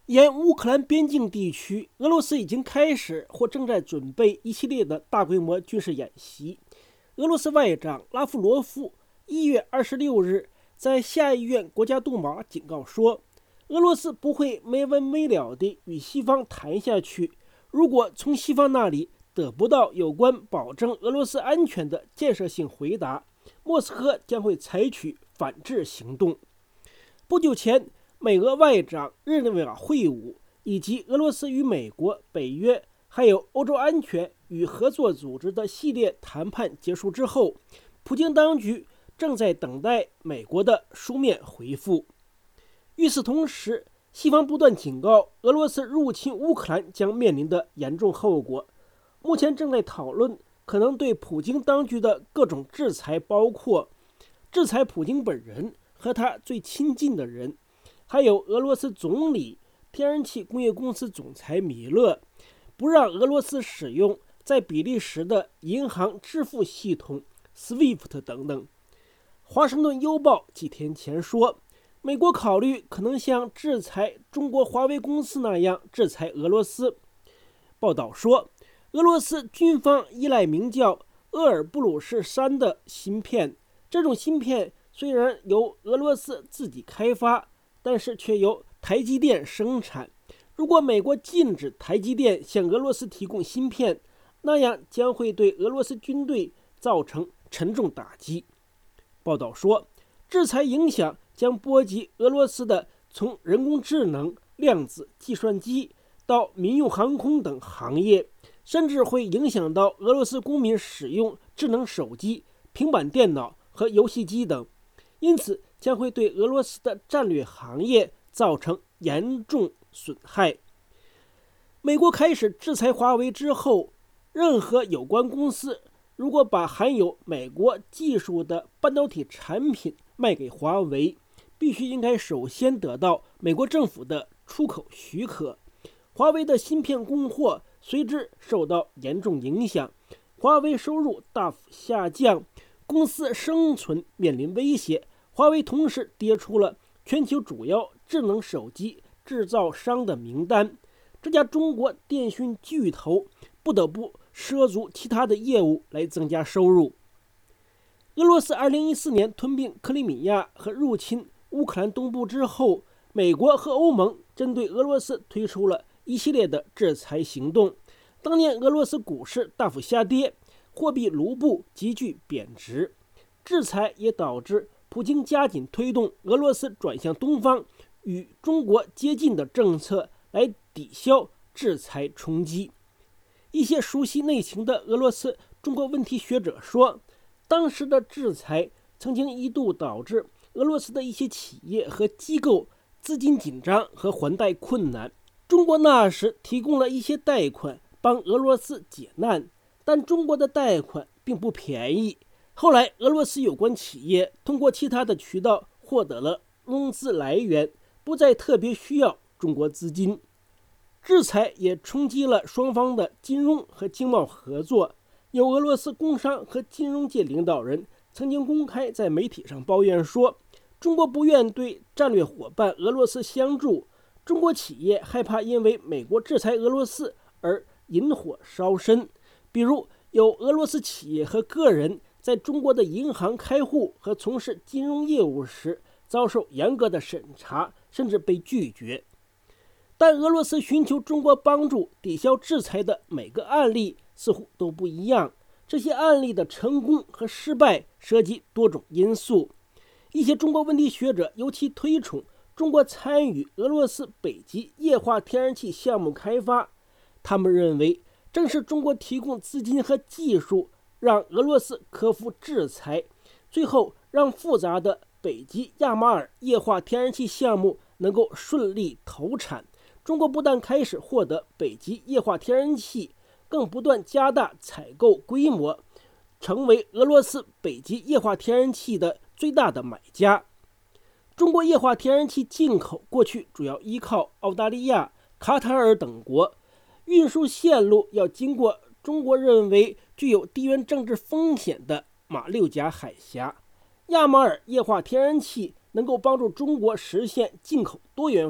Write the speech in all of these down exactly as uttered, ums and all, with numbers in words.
沿乌克兰边境地区，俄罗斯已经开始或正在准备一系列的大规模军事演习。俄罗斯外长拉夫罗夫一月二十六日在下议院国家杜马警告说，俄罗斯不会没完没了地与西方谈下去。如果从西方那里得不到有关保证俄罗斯安全的建设性回答，莫斯科将会采取反制行动。不久前，美俄外长日内瓦会晤以及俄罗斯与美国、北约还有欧洲安全与合作组织的系列谈判结束之后，普京当局正在等待美国的书面回复。与此同时，西方不断警告俄罗斯入侵乌克兰将面临的严重后果。目前正在讨论可能对普京当局的各种制裁，包括制裁普京本人和他最亲近的人，还有俄罗斯总理、天然气工业公司总裁米勒，不让俄罗斯使用在比利时的银行支付系统 S W I F T 等等。华盛顿邮报几天前说，美国考虑可能像制裁中国华为公司那样制裁俄罗斯。报道说，俄罗斯军方依赖名叫鄂尔布鲁士三的芯片，这种芯片虽然由俄罗斯自己开发，但是却由台积电生产。如果美国禁止台积电向俄罗斯提供芯片，那样将会对俄罗斯军队造成沉重打击。报道说，制裁影响将波及俄罗斯的从人工智能、量子计算机到民用航空等行业，甚至会影响到俄罗斯公民使用智能手机、平板电脑和游戏机等，因此将会对俄罗斯的战略行业造成严重损害。美国开始制裁华为之后，任何有关公司如果把含有美国技术的半导体产品卖给华为，必须应该首先得到美国政府的出口许可。华为的芯片供货随之受到严重影响，华为收入大幅下降，公司生存面临威胁。华为同时跌出了全球主要智能手机制造商的名单，这家中国电讯巨头不得不涉足其他的业务来增加收入。俄罗斯二零一四年吞并克里米亚和入侵乌克兰东部之后，美国和欧盟针对俄罗斯推出了一系列的制裁行动。当年俄罗斯股市大幅下跌，货币卢布急剧贬值，制裁也导致普京加紧推动俄罗斯转向东方与中国接近的政策，来抵消制裁冲击。一些熟悉内情的俄罗斯中国问题学者说，当时的制裁曾经一度导致俄罗斯的一些企业和机构资金紧张和还贷困难。中国那时提供了一些贷款帮俄罗斯解难，但中国的贷款并不便宜。后来俄罗斯有关企业通过其他的渠道获得了融资来源，不再特别需要中国资金。制裁也冲击了双方的金融和经贸合作。有俄罗斯工商和金融界领导人曾经公开在媒体上抱怨说，中国不愿对战略伙伴俄罗斯相助，中国企业害怕因为美国制裁俄罗斯而引火烧身。比如有俄罗斯企业和个人在中国的银行开户和从事金融业务时遭受严格的审查，甚至被拒绝。但俄罗斯寻求中国帮助抵消制裁的每个案例似乎都不一样，这些案例的成功和失败涉及多种因素。一些中国问题学者尤其推崇中国参与俄罗斯北极液化天然气项目开发，他们认为正是中国提供资金和技术，让俄罗斯克服制裁，最后让复杂的北极亚马尔液化天然气项目能够顺利投产。中国不但开始获得北极液化天然气，更不断加大采购规模，成为俄罗斯北极液化天然气的最大的买家。中国液化天然气进口过去主要依靠澳大利亚、卡塔尔等国，运输线路要经过中国认为具有地缘政治风险的马六甲海峡。亚马尔液化天然气能够帮助中国实现进口多元化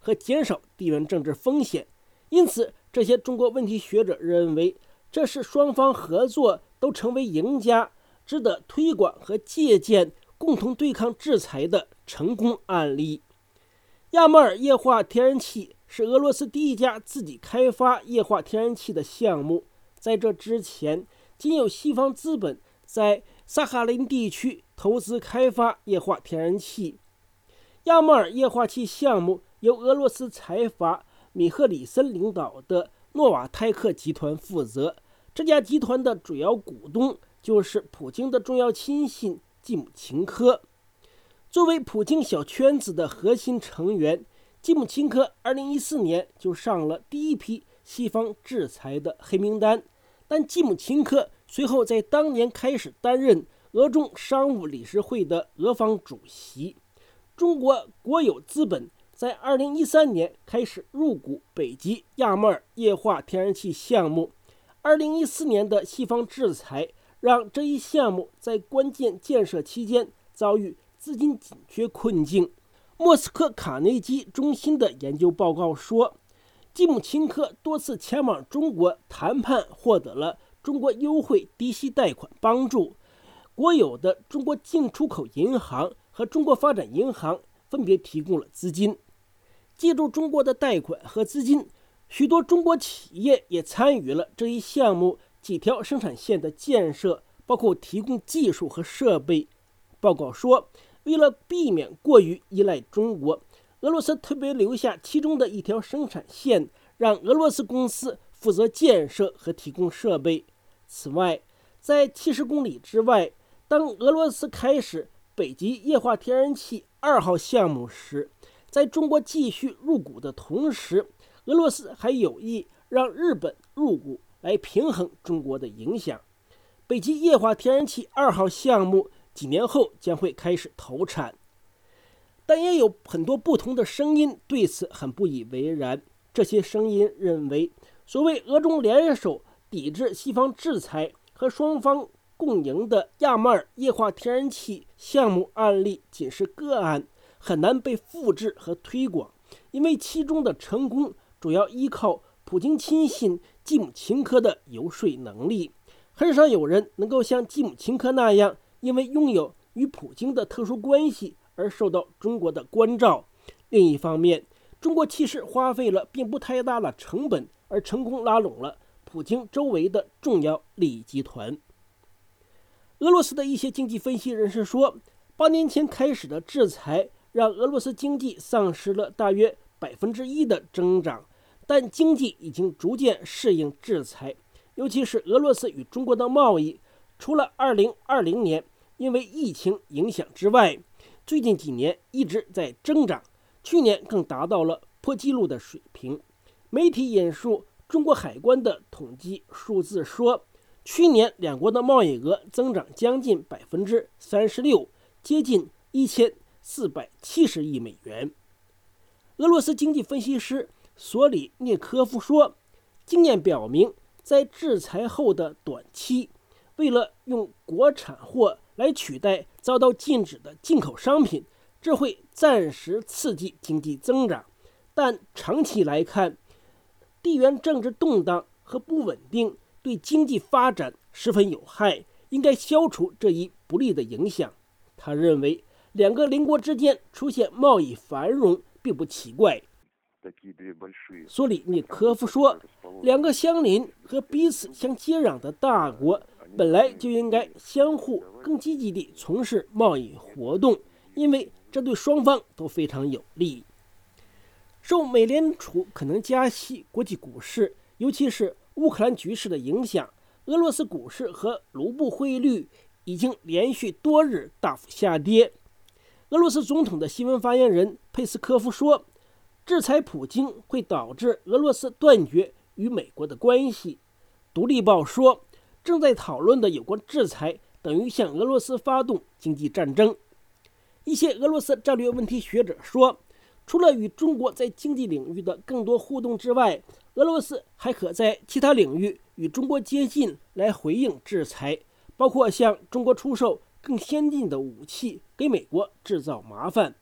和减少地缘政治风险。因此，这些中国问题学者认为，这是双方合作都成为赢家，值得推广和借鉴，共同对抗制裁的成功案例。亚马尔液化天然气是俄罗斯第一家自己开发液化天然气的项目，在这之前，仅有西方资本在萨哈林地区投资开发液化天然气。亚马尔液化气项目由俄罗斯财阀米赫里森领导的诺瓦泰克集团负责，这家集团的主要股东就是普京的重要亲信季姆琴科。作为普京小圈子的核心成员，季姆琴科二零一四年就上了第一批西方制裁的黑名单，但季姆琴科随后在当年开始担任俄中商务理事会的俄方主席。中国国有资本在二零一三年开始入股北极亚马尔液化天然气项目。二零一四年的西方制裁让这一项目在关键建设期间遭遇资金紧缺困境。莫斯科卡内基中心的研究报告说，季姆琴科多次前往中国谈判，获得了中国优惠低息贷款帮助。国有的中国进出口银行和中国发展银行分别提供了资金。借助中国的贷款和资金，许多中国企业也参与了这一项目几条生产线的建设，包括提供技术和设备。报告说，为了避免过于依赖中国，俄罗斯特别留下其中的一条生产线，让俄罗斯公司负责建设和提供设备。此外，在七十公里之外，当俄罗斯开始北极液化天然气二号项目时，在中国继续入股的同时，俄罗斯还有意让日本入股来平衡中国的影响。北极液化天然气二号项目几年后将会开始投产，但也有很多不同的声音对此很不以为然。这些声音认为，所谓俄中联手抵制西方制裁和双方共赢的亚马尔液化天然气项目案例仅是个案，很难被复制和推广，因为其中的成功主要依靠普京亲信季姆琴科的游说能力。很少有人能够像季姆琴科那样，因为拥有与普京的特殊关系而受到中国的关照。另一方面，中国其实花费了并不太大的成本，而成功拉拢了普京周围的重要利益集团。俄罗斯的一些经济分析人士说，八年前开始的制裁让俄罗斯经济丧失了大约百分之一的增长，但经济已经逐渐适应制裁，尤其是俄罗斯与中国的贸易，除了二零二零年因为疫情影响之外，最近几年一直在增长，去年更达到了破纪录的水平。媒体引述中国海关的统计数字说，去年两国的贸易额增长将近百分之三十六，接近一千四百七十亿美元。俄罗斯经济分析师索里涅科夫说，经验表明，在制裁后的短期，为了用国产货来取代遭到禁止的进口商品，这会暂时刺激经济增长，但长期来看，地缘政治动荡和不稳定对经济发展十分有害，应该消除这一不利的影响。他认为，两个邻国之间出现贸易繁荣并不奇怪。索里涅科夫说，两个相邻和彼此相接壤的大国本来就应该相互更积极地从事贸易活动，因为这对双方都非常有利。受美联储可能加息、国际股市，尤其是乌克兰局势的影响，俄罗斯股市和卢布汇率已经连续多日大幅下跌。俄罗斯总统的新闻发言人佩斯科夫说，制裁普京会导致俄罗斯断绝与美国的关系。独立报说，正在讨论的有关制裁等于向俄罗斯发动经济战争。一些俄罗斯战略问题学者说，除了与中国在经济领域的更多互动之外，俄罗斯还可在其他领域与中国接近来回应制裁，包括向中国出售更先进的武器，给美国制造麻烦。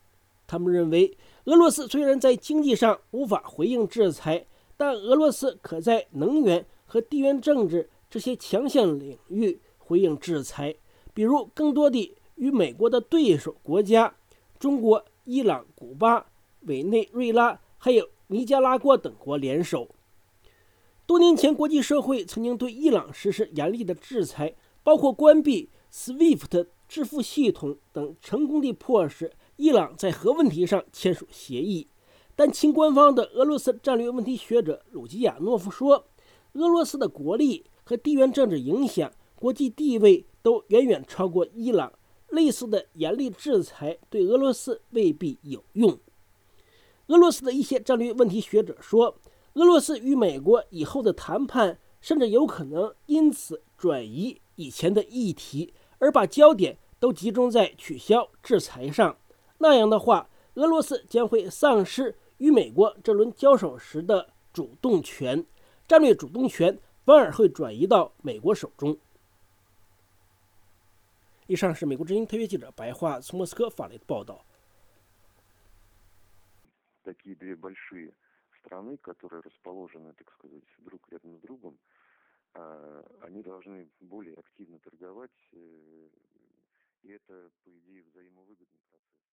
他们认为，俄罗斯虽然在经济上无法回应制裁，但俄罗斯可在能源和地缘政治这些强项领域回应制裁，比如更多地与美国的对手国家中国、伊朗、古巴、委内瑞拉还有尼加拉瓜等国联手。多年前，国际社会曾经对伊朗实施严厉的制裁，包括关闭 S W I F T 支付系统等，成功地迫使伊朗在核问题上签署协议。但亲官方的俄罗斯战略问题学者鲁基亚诺夫说，俄罗斯的国力和地缘政治影响、国际地位都远远超过伊朗，类似的严厉制裁对俄罗斯未必有用。俄罗斯的一些战略问题学者说，俄罗斯与美国以后的谈判甚至有可能因此转移以前的议题，而把焦点都集中在取消制裁上。那样的话，俄罗斯将会丧失与美国这轮交手时的主动权，战略主动权反而会转移到美国手中。以上是美国之音特约记者白桦从莫斯科发来的报道。 Такие две большие страны, которые расположены, так сказать, друг рядом с другом, они должны более активно торговать, и это, по идее, взаимовыгодный процесс.